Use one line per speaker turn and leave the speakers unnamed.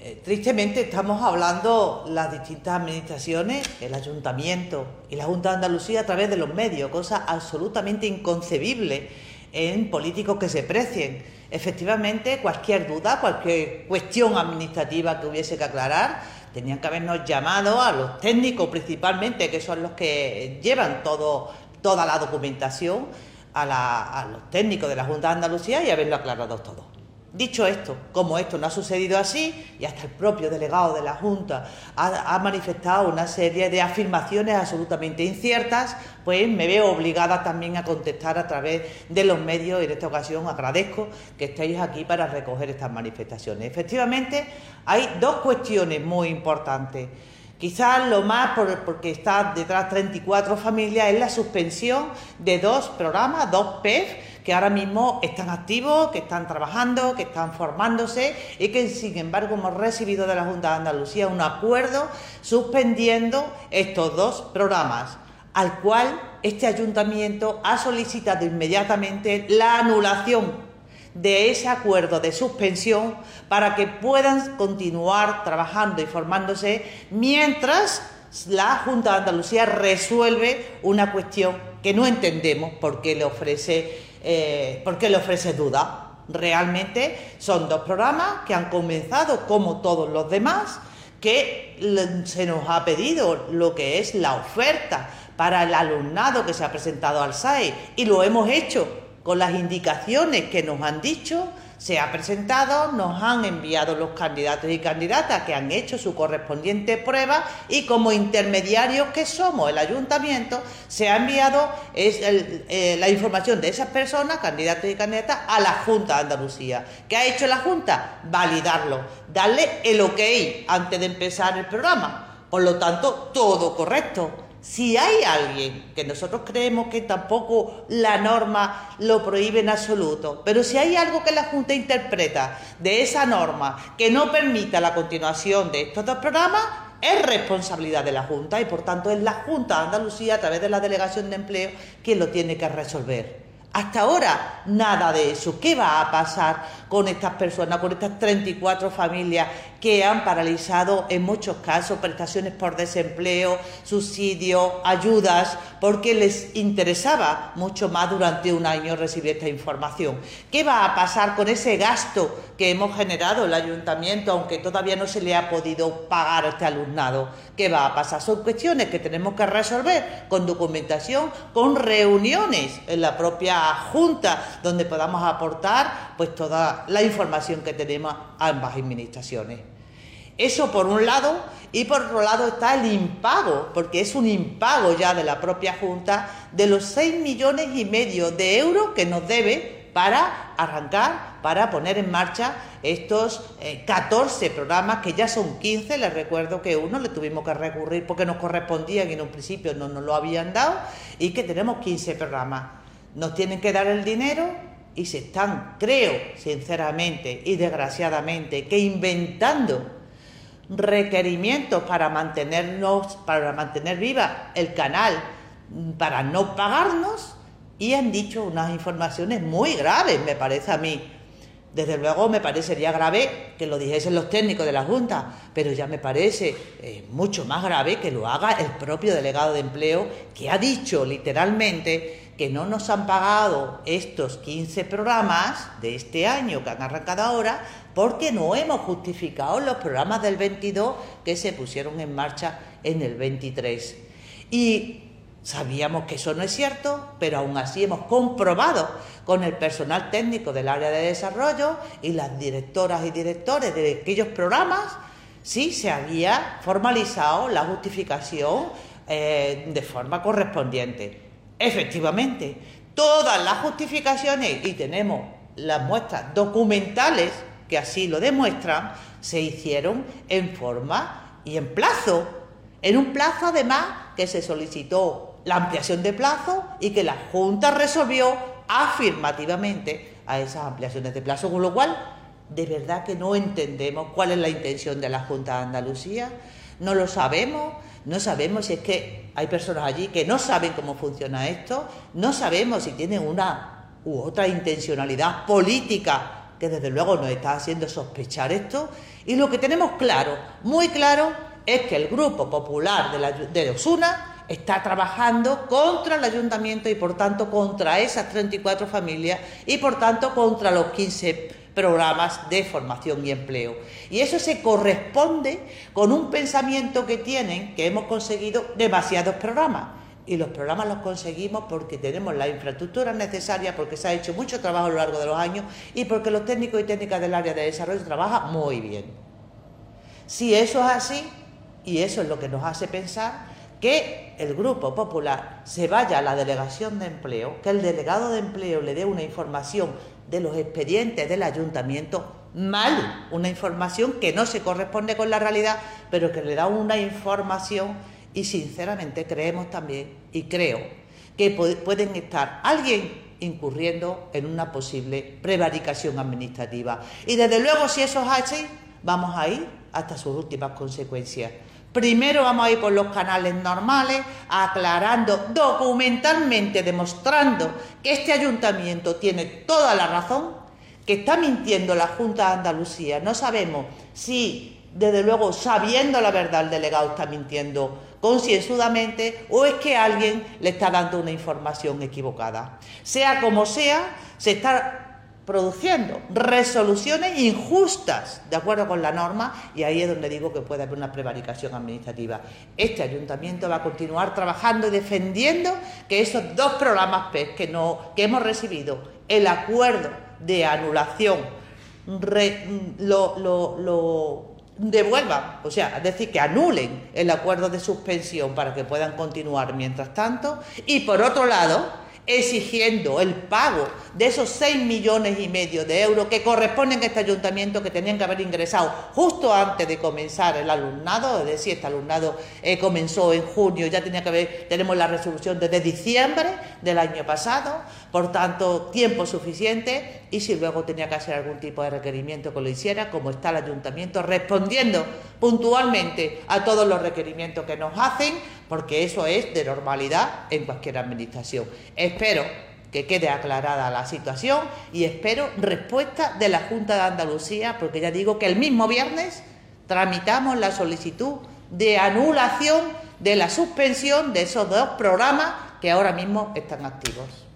Tristemente estamos hablando las distintas administraciones, el Ayuntamiento y la Junta de Andalucía a través de los medios, cosa absolutamente inconcebible en políticos que se precien. Efectivamente, cualquier duda, cualquier cuestión administrativa que hubiese que aclarar, tenían que habernos llamado a los técnicos principalmente, que son los que llevan toda la documentación, a los técnicos de la Junta de Andalucía y haberlo aclarado todo. Dicho esto, como esto no ha sucedido así, y hasta el propio delegado de la Junta ha manifestado una serie de afirmaciones absolutamente inciertas, pues me veo obligada también a contestar a través de los medios, y en esta ocasión agradezco que estéis aquí para recoger estas manifestaciones. Efectivamente, hay dos cuestiones muy importantes. Quizás lo más, porque está detrás 34 familias, es la suspensión de dos programas, dos PEF, que ahora mismo están activos, que están trabajando, que están formándose y que, sin embargo, hemos recibido de la Junta de Andalucía un acuerdo suspendiendo estos dos programas, al cual este ayuntamiento ha solicitado inmediatamente la anulación de ese acuerdo de suspensión para que puedan continuar trabajando y formándose mientras la Junta de Andalucía resuelve una cuestión que no entendemos por qué le ofrece duda. Realmente son dos programas que han comenzado como todos los demás, que se nos ha pedido lo que es la oferta para el alumnado que se ha presentado al SAE y lo hemos hecho con las indicaciones que nos han dicho. Se ha presentado, nos han enviado los candidatos y candidatas que han hecho su correspondiente prueba y como intermediarios que somos el ayuntamiento, se ha enviado la información de esas personas, candidatos y candidatas, a la Junta de Andalucía. ¿Qué ha hecho la Junta? Validarlo, darle el ok antes de empezar el programa. Por lo tanto, todo correcto. Si hay alguien, que nosotros creemos que tampoco la norma lo prohíbe en absoluto, pero si hay algo que la Junta interpreta de esa norma que no permita la continuación de estos dos programas, es responsabilidad de la Junta y por tanto es la Junta de Andalucía, a través de la Delegación de Empleo, quien lo tiene que resolver. Hasta ahora, nada de eso. ¿Qué va a pasar con estas personas, con estas 34 familias que han paralizado, en muchos casos, prestaciones por desempleo, subsidios, ayudas, porque les interesaba mucho más durante un año recibir esta información? ¿Qué va a pasar con ese gasto que hemos generado el ayuntamiento, aunque todavía no se le ha podido pagar a este alumnado? ¿Qué va a pasar? Son cuestiones que tenemos que resolver con documentación, con reuniones en la propia Junta, donde podamos aportar pues toda la información que tenemos a ambas administraciones. Eso por un lado, y por otro lado está el impago, porque es un impago ya de la propia Junta de los 6,5 millones de euros que nos debe para arrancar, para poner en marcha estos 14 programas, que ya son 15, les recuerdo que uno le tuvimos que recurrir porque nos correspondían y en un principio no nos lo habían dado, y que tenemos 15 programas. Nos tienen que dar el dinero y se están, creo, sinceramente y desgraciadamente, que inventando requerimientos para mantener viva el canal, para no pagarnos, y han dicho unas informaciones muy graves, me parece a mí. Desde luego me parecería grave que lo dijesen los técnicos de la Junta, pero ya me parece mucho más grave que lo haga el propio delegado de Empleo, que ha dicho literalmente que no nos han pagado estos 15 programas de este año que han arrancado ahora porque no hemos justificado los programas del 22 que se pusieron en marcha en el 23. Y sabíamos que eso no es cierto, pero aún así hemos comprobado con el personal técnico del área de desarrollo y las directoras y directores de aquellos programas, sí se había formalizado la justificación de forma correspondiente. Efectivamente, todas las justificaciones, y tenemos las muestras documentales que así lo demuestran, se hicieron en forma y en plazo. En un plazo, además, que se solicitó la ampliación de plazo y que la Junta resolvió afirmativamente a esas ampliaciones de plazo, con lo cual, de verdad que no entendemos cuál es la intención de la Junta de Andalucía. No lo sabemos, no sabemos si es que hay personas allí que no saben cómo funciona esto, no sabemos si tienen una u otra intencionalidad política que desde luego nos está haciendo sospechar esto, y lo que tenemos claro, muy claro, es que el Grupo Popular de Osuna está trabajando contra el ayuntamiento y por tanto contra esas 34 familias y por tanto contra los 15 programas de formación y empleo. Y eso se corresponde con un pensamiento que tienen, que hemos conseguido demasiados programas. Y los programas los conseguimos porque tenemos la infraestructura necesaria, porque se ha hecho mucho trabajo a lo largo de los años y porque los técnicos y técnicas del área de desarrollo trabajan muy bien. Si eso es así, y eso es lo que nos hace pensar que el Grupo Popular se vaya a la delegación de empleo, que el delegado de empleo le dé una información de los expedientes del ayuntamiento mal, una información que no se corresponde con la realidad, pero que le da una información, y sinceramente creemos también, y creo, que pueden estar alguien incurriendo en una posible prevaricación administrativa. Y desde luego, si eso es así, vamos a ir hasta sus últimas consecuencias. Primero vamos a ir por los canales normales, aclarando documentalmente, demostrando que este ayuntamiento tiene toda la razón, que está mintiendo la Junta de Andalucía. No sabemos si, desde luego, sabiendo la verdad, el delegado está mintiendo concienzudamente o es que alguien le está dando una información equivocada. Sea como sea, se está produciendo resoluciones injustas de acuerdo con la norma, y ahí es donde digo que puede haber una prevaricación administrativa. Este ayuntamiento va a continuar trabajando y defendiendo que esos 2 programas PES que hemos recibido, el acuerdo de anulación, lo devuelvan, o sea, es decir, que anulen el acuerdo de suspensión para que puedan continuar mientras tanto, y por otro lado, exigiendo el pago de esos 6,5 millones de euros que corresponden a este ayuntamiento, que tenían que haber ingresado justo antes de comenzar el alumnado. Es decir, este alumnado comenzó en junio, ya tenemos la resolución desde diciembre del año pasado, por tanto, tiempo suficiente, y si luego tenía que hacer algún tipo de requerimiento que lo hiciera, como está el ayuntamiento respondiendo puntualmente a todos los requerimientos que nos hacen, porque eso es de normalidad en cualquier administración. Espero que quede aclarada la situación y espero respuesta de la Junta de Andalucía, porque ya digo que el mismo viernes tramitamos la solicitud de anulación de la suspensión de esos 2 programas que ahora mismo están activos.